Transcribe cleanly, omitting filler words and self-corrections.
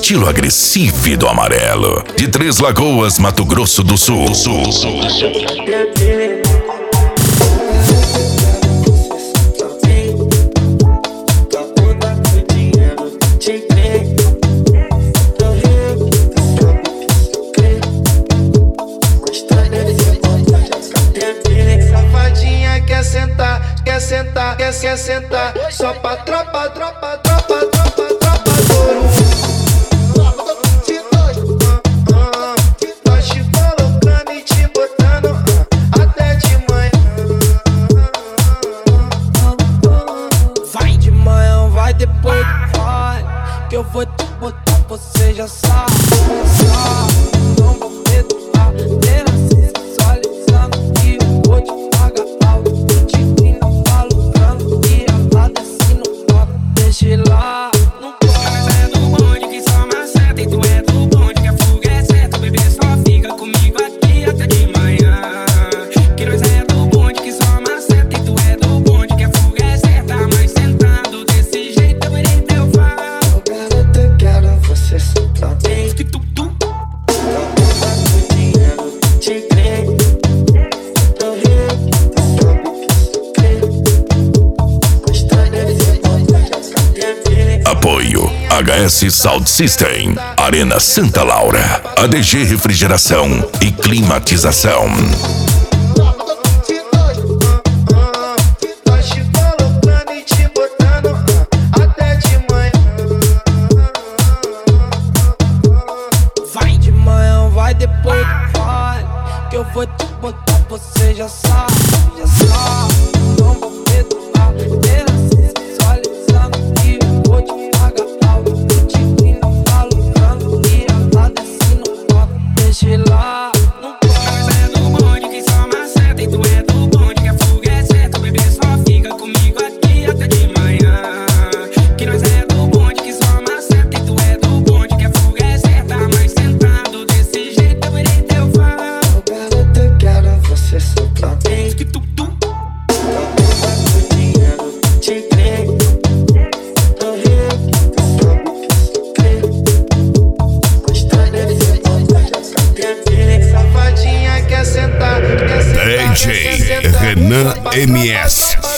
estilo agressivo do amarelo. De Três Lagoas, Mato Grosso do Sul. Safadinha quer sentar, quer sentar. Só pra tropa do ouro. Nós te colocando e te botando até de manhã. Vai de manhã, vai depois, vai. Que eu vou te botar, você já sabe. Não vou medo, apenas sensualizando. E eu vou te pagar algo. Te inclina, falando. E ela desce no copo, deixa lá. Não Mas é do bonde que só maceta. E tu é do bonde que a fuga é certa. O bebê só fica comigo aqui até de manhã. Que nós é do bonde que só maceta. E tu é do bonde que a fuga é certa. Mas sentado desse jeito eu irei teu falo. Ô garota, eu quero você soltar bem. Que tu Te creio, tô rico, sabe que sou creio. Gostar desse bonde, já cadê? Apoio HS Sound System, Arena Santa Laura, ADG Refrigeração e Climatização. Nós te colocando e te botando até de manhã. vai de manhã, vai depois, vai. Que eu vou te botar, você já sabe. Não vou medo, apenas sensualizando. E eu vou te pagar algo. Te inclina, falando. E ela desce no copo, deixa lá. Não Mas é do bonde que só maceta. E tu é do bonde que a fuga é certa. O bebê só fica comigo aqui até de manhã. Que nós é do bonde que só maceta. E tu é do bonde que a fuga é certa. Mas sentado desse jeito eu irei teu falo. Ô garota, eu quero você soltar bem. Que tu Te creio, tô rico, sabe que sou creio. Gostar desse bonde, já cadê? Safadinha quer sentar, DJ quer sentar. Renan MS.